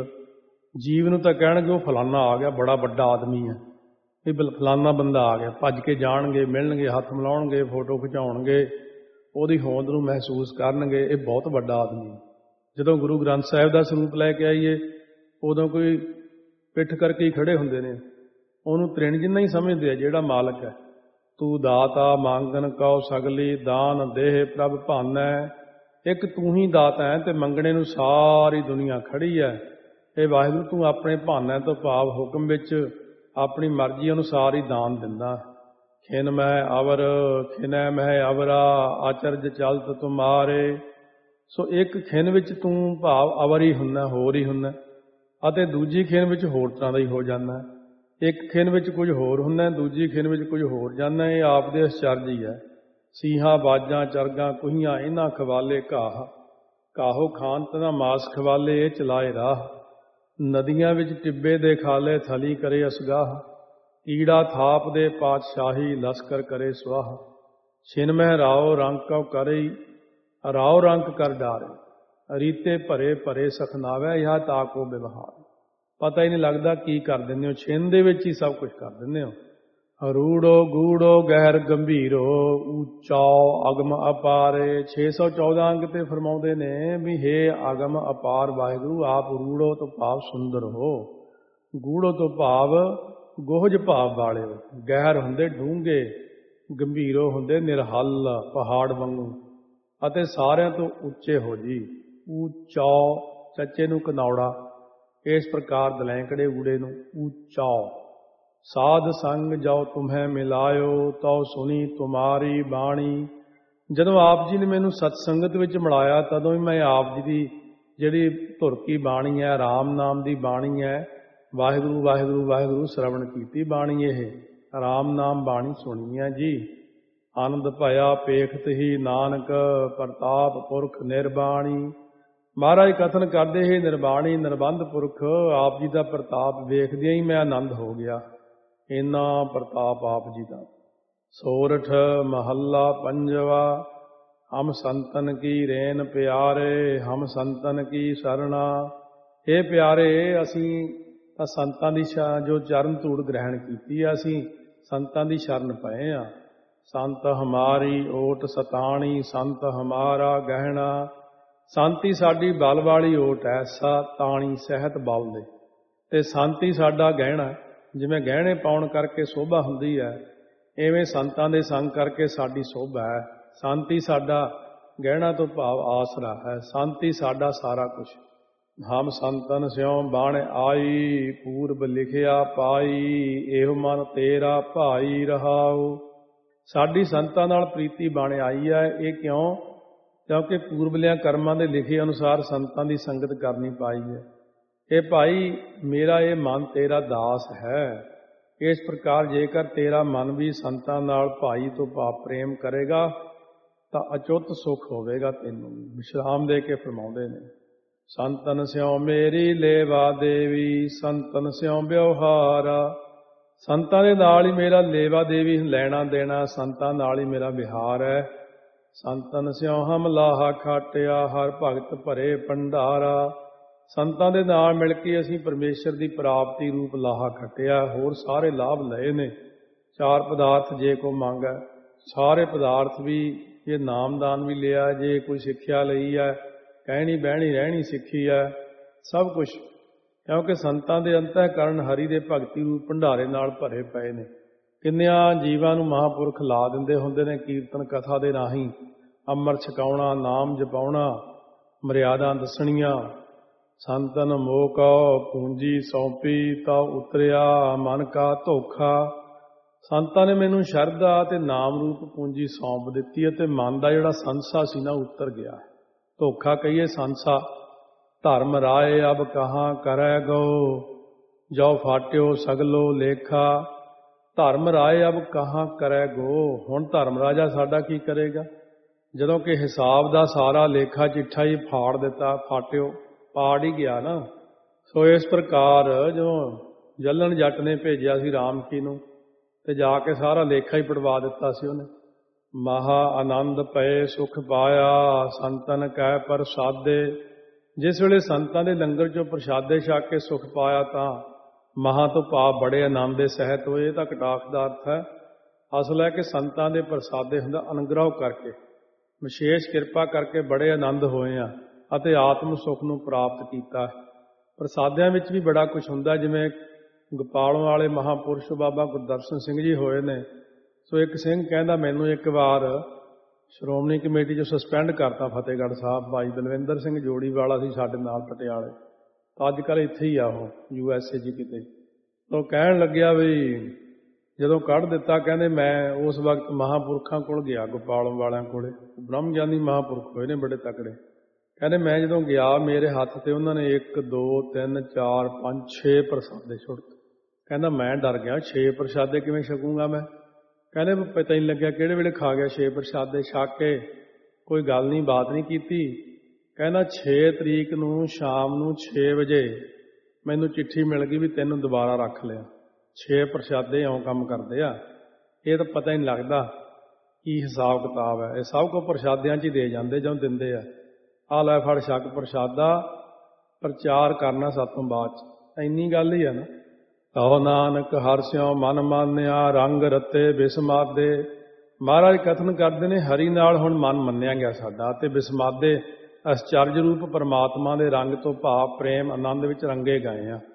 ਜੀਵ ਨੂੰ ਤਾਂ ਕਹਿਣਗੇ ਉਹ ਫਲਾਨਾ ਆ ਗਿਆ, ਬੜਾ ਵੱਡਾ ਆਦਮੀ ਹੈ, ਇਹ ਫਲਾਨਾ ਬੰਦਾ ਆ ਗਿਆ। ਭੱਜ ਕੇ ਜਾਣਗੇ, ਮਿਲਣਗੇ, ਹੱਥ ਮਿਲਾਉਣਗੇ, ਫੋਟੋ ਖਿਚਾਉਣਗੇ, ਉਹਦੀ ਹੋਂਦ ਨੂੰ ਮਹਿਸੂਸ ਕਰਨਗੇ, ਇਹ ਬਹੁਤ ਵੱਡਾ ਆਦਮੀ। ਜਦੋਂ ਗੁਰੂ ਗ੍ਰੰਥ ਸਾਹਿਬ ਦਾ ਸਰੂਪ ਲੈ ਕੇ ਆਈਏ, ਉਦੋਂ ਕੋਈ ਪਿੱਠ ਕਰਕੇ ਹੀ ਖੜੇ ਹੁੰਦੇ ਨੇ, ਉਹਨੂੰ ਤ੍ਰਿਣ ਜਿੰਨਾ ਹੀ ਸਮਝਦੇ ਆ ਜਿਹੜਾ ਮਾਲਕ ਹੈ। ਤੂੰ ਦਾਤਾ ਮੰਗਨ ਕਉ ਸਗਲੀ, ਦਾਨ ਦੇਹ ਪ੍ਰਭ ਭਾਨੈ। ਇੱਕ ਤੂੰ ਹੀ ਦਾਤਾ ਹੈ ਤੇ ਮੰਗਣੇ ਨੂੰ ਸਾਰੀ ਦੁਨੀਆ ਖੜੀ ਹੈ। ਇਹ ਵਾਹਿਗੁਰੂ, ਤੂੰ ਆਪਣੇ ਭਾਨੈ ਤੋਂ ਭਾਵ ਹੁਕਮ ਵਿੱਚ ਆਪਣੀ ਮਰਜ਼ੀ ਅਨੁਸਾਰ ਹੀ ਦਾਨ ਦਿੰਦਾ। ਖਿਨ ਮਹਿ ਅਵਰ ਖਿਨੈ ਮਹਿ ਅਵਰਾ, ਆਚਰਜ ਚਲਤ ਤੁਮਾਰੇ। ਸੋ ਇੱਕ ਖਿਨ ਵਿੱਚ ਤੂੰ ਭਾਵ ਅਵਰ ਹੀ ਹੁੰਦਾ, ਹੋਰ ਹੀ ਹੁੰਦਾ, ਅਤੇ ਦੂਜੀ ਖਿਨ ਵਿੱਚ ਹੋਰ ਤਰ੍ਹਾਂ ਦਾ ਹੀ ਹੋ ਜਾਂਦਾ। ਇੱਕ ਖਿਨ ਵਿੱਚ ਕੁਝ ਹੋਰ ਹੁੰਦਾ, ਦੂਜੀ ਖਿਨ ਵਿੱਚ ਕੁਝ ਹੋਰ ਜਾਂਦਾ। ਇਹ ਆਪ ਦੇ ਅਸਚਰਜ ਹੀ ਹੈ। ਸੀਹਾਂ ਬਾਜਾਂ ਚਰਗਾਂ ਕੁਹੀਆਂ, ਇਹਨਾਂ ਖਵਾਲੇ ਕਾਹੋ ਖਾਨ ਤਨਾ ਮਾਸ ਖਵਾਲੇ, ਇਹ ਚਲਾਏ ਰਾਹ। ਨਦੀਆਂ ਵਿੱਚ ਟਿੱਬੇ ਦੇ ਖਾਲੇ, ਥਲੀ ਕਰੇ ਅਸਗਾਹ। ਕੀੜਾ ਥਾਪ ਦੇ ਪਾਤਸ਼ਾਹੀ, ਲਸਕਰ ਕਰੇ ਸੁਆਹ। ਛਿਨ ਮਹਿ ਰਾਓ ਰੰਗ ਕਉ ਕਰਈ, ਰਾਓ ਰੰਗ ਕਰ ਡਾਰੇ। ਰੀਤੇ ਭਰੇ ਭਰੇ ਸਖਨਾਵੈ, ਯਹ ਤਾਕੋ ਵਿਵਹਾਰ। ਪਤਾ ਹੀ ਨਹੀਂ ਲੱਗਦਾ ਕੀ ਕਰ ਦਿੰਦੇ ਹੋ, ਛਿਨ ਦੇ ਵਿੱਚ ਹੀ ਸਭ ਕੁਝ ਕਰ ਦਿੰਦੇ ਹੋ। ਰੂੜੋ ਗੂੜੋ ਗਹਿਰ ਗੰਭੀਰੋ, ਉੱਚਾਓ ਅਗਮ ਅਪਾਰੇ। 614 ਅੰਗ ਤੇ ਫਰਮਾਉਂਦੇ ਨੇ ਵੀ ਹੇ ਅਗਮ ਅਪਾਰ ਵਾਹਿਗੁਰੂ, ਆਪ ਰੂੜੋ ਤੋਂ ਭਾਵ ਸੁੰਦਰ ਹੋ, ਗੂੜੋ ਤੋਂ ਭਾਵ ਗੋਹਜ ਭਾਵ ਵਾਲੇ ਹੋ। ਗਹਿਰ ਹੁੰਦੇ ਡੂੰਘੇ, ਗੰਭੀਰੋ ਹੁੰਦੇ ਨਿਰਹਲ ਪਹਾੜ ਵਾਂਗੂ, ਅਤੇ ਸਾਰਿਆਂ ਤੋਂ ਉੱਚੇ ਹੋ ਜੀ। ਉੱਚਾਓ ਚੱਚੇ ਨੂੰ ਕਨੌੜਾ, ਇਸ ਪ੍ਰਕਾਰ ਦਲੈਂਕੜੇ ਊੜੇ ਨੂੰ ਉੱਚਾਓ। ਸਾਧ ਸੰਗ ਜਾਓ ਤੁਮਹਿ ਮਿਲਾਇਓ, ਤਉ ਸੁਣੀ ਤੁਮਾਰੀ ਬਾਣੀ। ਜਦੋਂ ਆਪ ਜੀ ਨੇ ਮੈਨੂੰ ਸਤਸੰਗਤ ਵਿੱਚ ਮਿਲਾਇਆ, ਤਦੋਂ ਹੀ ਮੈਂ ਆਪ ਜੀ ਦੀ ਜਿਹੜੀ ਧੁਰ ਕੀ ਬਾਣੀ ਹੈ, ਰਾਮ ਨਾਮ ਦੀ ਬਾਣੀ ਹੈ, ਵਾਹਿਗੁਰੂ ਵਾਹਿਗੁਰੂ ਵਾਹਿਗੁਰੂ ਸ਼ਰਵਣ ਕੀਤੀ ਬਾਣੀ। ਇਹ ਰਾਮ ਨਾਮ ਬਾਣੀ ਸੁਣੀ ਹੈ ਜੀ। ਆਨੰਦ ਭਇਆ ਪੇਖਤ ਹੀ ਨਾਨਕ ਪ੍ਰਤਾਪ ਪੁਰਖ ਨਿਰਬਾਣੀ। ਮਹਾਰਾਜ ਕਥਨ ਕਰਦੇ ਹੀ ਨਿਰਬਾਣੀ ਨਿਰਬੰਧ ਪੁਰਖ ਆਪ ਜੀ ਦਾ ਪ੍ਰਤਾਪ ਵੇਖਦਿਆਂ ਹੀ ਮੈਂ ਆਨੰਦ ਹੋ ਗਿਆ। ਇੰਨਾ ਪ੍ਰਤਾਪ ਆਪ ਜੀ ਦਾ। ਸੋਰਠ ਮਹੱਲਾ ਪੰਜਵਾ। ਹਮ ਸੰਤਨ ਕੀ ਰੇਨ ਪਿਆਰੇ ਹਮ ਸੰਤਨ ਕੀ ਸਰਣਾ। ਇਹ ਪਿਆਰੇ ਅਸੀਂ ਤਾਂ ਸੰਤਾਂ ਦੀ ਜੋ ਚਰਨ ਧੂੜ ਗ੍ਰਹਿਣ ਕੀਤੀ ਆ, ਅਸੀਂ ਸੰਤਾਂ ਦੀ ਸ਼ਰਨ ਪਏ ਆ। ਸੰਤ ਹਮਾਰੀ ਓਟ ਸਤਾਣੀ ਸੰਤ ਹਮਾਰਾ ਗਹਿਣਾ। ਸੰਤ ਹੀ ਸਾਡੀ ਬਲ ਵਾਲੀ ਓਟ ਹੈ, ਤਾਣੀ ਸਹਿਤ ਬਲ ਦੇ, ਤੇ ਸੰਤ ਹੀ ਸਾਡਾ ਗਹਿਣਾ। ਜਿਵੇਂ ਗਹਿਣੇ ਪਾਉਣ ਕਰਕੇ ਸੋਭਾ ਹੁੰਦੀ ਹੈ, ਇਵੇਂ ਸੰਤਾਂ ਦੇ ਸੰਗ ਕਰਕੇ ਸਾਡੀ ਸੋਭਾ ਹੈ। ਸੰਤ ਹੀ ਸਾਡਾ ਗਹਿਣਾ ਤੋਂ ਭਾਵ ਆਸਰਾ ਹੈ, ਸੰਤ ਹੀ ਸਾਡਾ ਸਾਰਾ ਕੁਛ। ਹਮ ਸੰਤਨ ਸਿਉ ਬਣ ਆਈ ਪੂਰਬ ਲਿਖਿਆ ਪਾਈ ਇਹੋ ਮਨ ਤੇਰਾ ਭਾਈ ਰਹਾਉ। ਸਾਡੀ ਸੰਤਾਂ ਨਾਲ ਪ੍ਰੀਤੀ ਬਣ ਆਈ ਹੈ। ਇਹ ਕਿਉਂ? ਕਿਉਂਕਿ ਪੂਰਬਲਿਆਂ ਕਰਮਾਂ ਦੇ ਲਿਖੇ ਅਨੁਸਾਰ ਸੰਤਾਂ ਦੀ ਸੰਗਤ ਕਰਨੀ ਪਾਈ ਹੈ। ਇਹ ਭਾਈ ਮੇਰਾ ਇਹ ਮਨ ਤੇਰਾ ਦਾਸ ਹੈ। ਇਸ ਪ੍ਰਕਾਰ ਜੇਕਰ ਤੇਰਾ ਮਨ ਵੀ ਸੰਤਾਂ ਨਾਲ ਭਾਈ ਤੋਂ ਭਾਵ ਪ੍ਰੇਮ ਕਰੇਗਾ ਤਾਂ ਅਚੁੱਤ ਸੁੱਖ ਹੋਵੇਗਾ ਤੈਨੂੰ। ਵਿਸ਼ਰਾਮ ਦੇ ਕੇ ਫਰਮਾਉਂਦੇ ਨੇ, ਸੰਤਨ ਸਿਉ ਮੇਰੀ ਲੇਵਾ ਦੇਵੀ ਸੰਤਨ ਸਿਉ ਵਿਵਹਾਰਾ। ਸੰਤਾਂ ਦੇ ਨਾਲ ਹੀ ਮੇਰਾ ਲੇਵਾ ਦੇਵੀ ਲੈਣਾ ਦੇਣਾ, ਸੰਤਾਂ ਨਾਲ ਹੀ ਮੇਰਾ ਵਿਹਾਰ ਹੈ। ਸੰਤਨ ਸਿਉ ਹਮ ਲਾਹਾ ਖਾਟਿਆ ਹਰ ਭਗਤ ਭਰੇ ਭੰਡਾਰਾ। ਸੰਤਾਂ ਦੇ ਨਾਲ ਮਿਲ ਕੇ ਅਸੀਂ ਪਰਮੇਸ਼ਰ ਦੀ ਪ੍ਰਾਪਤੀ ਰੂਪ ਲਾਹਾ ਖੱਟਿਆ, ਹੋਰ ਸਾਰੇ ਲਾਭ ਲਏ ਨੇ। ਚਾਰ ਪਦਾਰਥ ਜੇ ਕੋ ਮੰਗੈ, ਸਾਰੇ ਪਦਾਰਥ ਵੀ, ਜੇ ਨਾਮਦਾਨ ਵੀ ਲਿਆ, ਜੇ ਕੋਈ ਸਿੱਖਿਆ ਲਈ ਹੈ, ਕਹਿਣੀ ਬਹਿਣੀ ਰਹਿਣੀ ਸਿੱਖੀ ਹੈ, ਸਭ ਕੁਛ। ਕਿਉਂਕਿ ਸੰਤਾਂ ਦੇ ਅੰਤःਕਰਨ ਹਰੀ ਦੇ ਭਗਤੀ ਰੂਪ ਭੰਡਾਰੇ ਨਾਲ ਭਰੇ ਪਏ ਨੇ। ਕਿੰਨਿਆਂ ਜੀਵਾਂ ਨੂੰ ਮਹਾਂਪੁਰਖ ਲਾ ਦਿੰਦੇ ਹੁੰਦੇ ਨੇ ਕੀਰਤਨ ਕਥਾ ਦੇ ਰਾਹੀਂ। ਅੰਮ੍ਰਿਤ ਛਕਾਉਣਾ, ਨਾਮ ਜਪਾਉਣਾ, ਮਰਿਆਦਾ ਦੱਸਣੀਆਂ। ਸੰਤਨ ਮੋਹ ਕਉ ਪੂੰਜੀ ਸੌਂਪੀ ਤਾ ਉਤਰਿਆ ਮਨ ਕਾ ਧੋਖਾ। ਸੰਤਾਂ ਨੇ ਮੈਨੂੰ ਸ਼ਰਧਾ ਅਤੇ ਨਾਮ ਰੂਪ ਪੂੰਜੀ ਸੌਂਪ ਦਿੱਤੀ ਅਤੇ ਮਨ ਦਾ ਜਿਹੜਾ ਸੰਸਾ ਸੀ ਨਾ ਉਤਰ ਗਿਆ। ਧੋਖਾ ਕਹੀਏ ਸੰਸਾ। ਧਰਮ ਰਾਏ ਅਬ ਕਹਾਂ ਕਰੈ ਗੋ ਜੋ ਫਾਟਿਓ ਸਗਲੋ ਲੇਖਾ। ਧਰਮ ਰਾਏ ਅਬ ਕਹਾਂ ਕਰੈ ਗੋ। ਹੁਣ ਧਰਮ ਰਾਜਾ ਸਾਡਾ ਕੀ ਕਰੇਗਾ, ਜਦੋਂ ਕਿ ਹਿਸਾਬ ਦਾ ਸਾਰਾ ਲੇਖਾ ਚਿੱਠਾ ਹੀ ਫਾੜ ਦਿੱਤਾ। ਫਾਟਿਓ ਪਾੜ ਹੀ ਗਿਆ ਨਾ। ਸੋ ਇਸ ਪ੍ਰਕਾਰ ਜਦੋਂ ਜੱਲਣ ਜੱਟ ਨੇ ਭੇਜਿਆ ਸੀ ਰਾਮਕੀ ਨੂੰ, ਤੇ ਜਾ ਕੇ ਸਾਰਾ ਲੇਖਾ ਹੀ ਪੜਵਾ ਦਿੱਤਾ ਸੀ ਉਹਨੇ। ਮਹਾ ਆਨੰਦ ਪਏ ਸੁਖ ਪਾਇਆ ਸੰਤਨ ਕੈ ਪ੍ਰਸਾਦੇ। ਜਿਸ ਵੇਲੇ ਸੰਤਾਂ ਦੇ ਲੰਗਰ ਚੋਂ ਪ੍ਰਸ਼ਾਦੇ ਛਕ ਕੇ ਸੁਖ ਪਾਇਆ ਤਾਂ ਮਹਾਂ ਤੋਂ ਭਾਵ ਬੜੇ ਆਨੰਦ ਦੇ ਸਹਿਤ ਹੋਏ। ਤਾਂ ਕਟਾਖ ਦਾ ਅਰਥ ਹੈ। ਅਸਲ ਹੈ ਕਿ ਸੰਤਾਂ ਦੇ ਪ੍ਰਸਾਦੇ ਹੁੰਦਾ ਅਨੁਗ੍ਰਹ ਕਰਕੇ, ਵਿਸ਼ੇਸ਼ ਕਿਰਪਾ ਕਰਕੇ ਬੜੇ ਆਨੰਦ ਹੋਏ ਆ ਅਤੇ ਆਤਮ ਸੁੱਖ ਨੂੰ ਪ੍ਰਾਪਤ ਕੀਤਾ। ਪ੍ਰਸਾਦਿਆਂ ਵਿੱਚ ਵੀ ਬੜਾ ਕੁਝ ਹੁੰਦਾ, ਜਿਵੇਂ ਗੋਪਾਲੋਂ ਵਾਲੇ ਮਹਾਂਪੁਰਸ਼ ਬਾਬਾ ਗੁਰਦਰਸ਼ਨ ਸਿੰਘ ਜੀ ਹੋਏ ਨੇ। ਸੋ ਇੱਕ ਸਿੰਘ ਕਹਿੰਦਾ, ਮੈਨੂੰ ਇੱਕ ਵਾਰ ਸ਼੍ਰੋਮਣੀ ਕਮੇਟੀ 'ਚੋਂ ਸਸਪੈਂਡ ਕਰਤਾ ਫਤਿਹਗੜ੍ਹ ਸਾਹਿਬ। ਭਾਈ ਬਲਵਿੰਦਰ ਸਿੰਘ ਜੋੜੀ ਵਾਲਾ ਸੀ ਸਾਡੇ ਨਾਲ ਪਟਿਆਲੇ, ਤਾਂ ਅੱਜ ਕੱਲ੍ਹ ਇੱਥੇ ਹੀ ਆ ਉਹ USA 'ਚ ਕਿਤੇ। ਤਾਂ ਉਹ ਕਹਿਣ ਲੱਗਿਆ ਵੀ ਜਦੋਂ ਕੱਢ ਦਿੱਤਾ, ਕਹਿੰਦੇ ਮੈਂ ਉਸ ਵਕਤ ਮਹਾਂਪੁਰਖਾਂ ਕੋਲ ਗਿਆ, ਗੋਪਾਲੋਂ ਵਾਲਿਆਂ ਕੋਲੇ। ਬ੍ਰਹਮ ਗਿਆਨੀ ਮਹਾਂਪੁਰਖ ਹੋਏ ਨੇ ਬੜੇ ਤਕੜੇ। ਕਹਿੰਦੇ ਮੈਂ ਜਦੋਂ ਗਿਆ, ਮੇਰੇ ਹੱਥ ਤੇ ਉਹਨਾਂ ਨੇ 1 2 3 4 5 6 ਪ੍ਰਸਾਦੇ ਛੁੱਟ। ਕਹਿੰਦਾ ਮੈਂ ਡਰ ਗਿਆ, 6 ਪ੍ਰਸਾਦੇ ਕਿਵੇਂ ਛਕੂੰਗਾ ਮੈਂ। ਕਹਿੰਦੇ ਪਤਾ ਹੀ ਨਹੀਂ ਲੱਗਿਆ ਕਿਹੜੇ ਵੇਲੇ ਖਾ ਗਿਆ 6 ਪ੍ਰਸਾਦੇ। ਛਕ ਕੇ ਕੋਈ ਗੱਲ ਨਹੀਂ, ਬਾਤ ਨਹੀਂ ਕੀਤੀ। ਕਹਿੰਦਾ 6 ਤਰੀਕ ਨੂੰ ਸ਼ਾਮ ਨੂੰ 6 ਵਜੇ ਮੈਨੂੰ ਚਿੱਠੀ ਮਿਲ ਗਈ ਵੀ ਤੈਨੂੰ ਦੁਬਾਰਾ ਰੱਖ ਲਿਆ। 6 ਪ੍ਰਸਾਦੇ ਇਉਂ ਕੰਮ ਕਰਦੇ ਆ। ਇਹ ਤਾਂ ਪਤਾ ਹੀ ਨਹੀਂ ਲੱਗਦਾ ਕੀ ਹਿਸਾਬ ਕਿਤਾਬ ਹੈ। ਇਹ ਸਭ ਕੁਝ ਪ੍ਰਸਾਦਿਆਂ 'ਚ ਹੀ ਦੇ ਜਾਂਦੇ ਜਦੋਂ ਦਿੰਦੇ ਆ। ਆ ਲੈ ਫੜ ਛਕ ਪ੍ਰਸਾਦਾ, ਪ੍ਰਚਾਰ ਕਰਨਾ ਸਾਤੋਂ ਬਾਅਦ 'ਚ। ਇੰਨੀ ਗੱਲ ਹੀ ਆ ਨਾ। ਤਉ ਨਾਨਕ ਹਰਿ ਸਿਉ ਮਨ ਮਾਨਿਆ ਰੰਗ ਰਤੇ ਬਿਸਮਾਦੇ। ਮਹਾਰਾਜ ਕਥਨ ਕਰਦੇ ਨੇ, ਹਰੀ ਨਾਲ ਹੁਣ ਮਨ ਮੰਨਿਆ ਗਿਆ ਸਾਡਾ, ਅਤੇ ਬਿਸਮਾਦੇ ਅਚਰਜ ਰੂਪ ਪਰਮਾਤਮਾ ਦੇ ਰੰਗ ਤੋਂ ਭਾਵ ਪ੍ਰੇਮ ਆਨੰਦ ਵਿੱਚ ਰੰਗੇ ਗਏ ਆ।